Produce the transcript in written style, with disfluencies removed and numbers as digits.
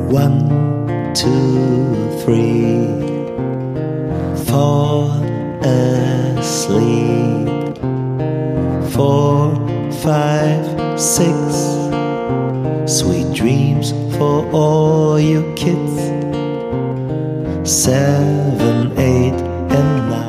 1, 2, 3, fall asleep. 4, 5, 6, sweet dreams for all you kids. 7, 8, and 9.